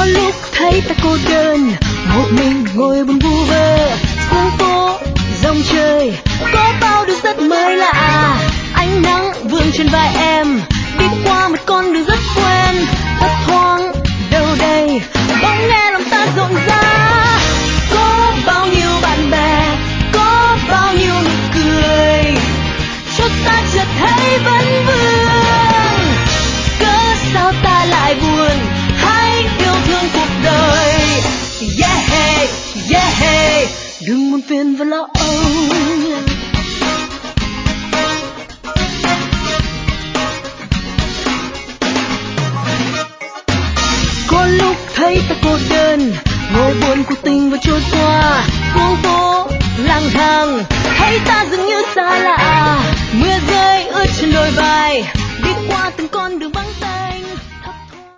Có lúc thấy ta cô đơn, một mình ngồi buồn vu vơ. Phố phố, dòng trời, có bao điều rất mới lạ. Ánh nắng vương trên vai em, đi qua một con đường rất quen. Thấp thoáng đâu đây, bỗng nghe lòng ta rộn rã. Có bao nhiêu bạn bè, có bao nhiêu nụ cười, cho ta chợt thấy vấn vương. Cớ sao ta lại buồn, hãy yêu thương cuộc đời. Yeah, yeah, đừng buồn phiền và lo âu. Có lúc thấy ta cô đơn, ngồi buồn cuộc tình vừa trôi qua. Phố phố lang thang, thấy ta dường như xa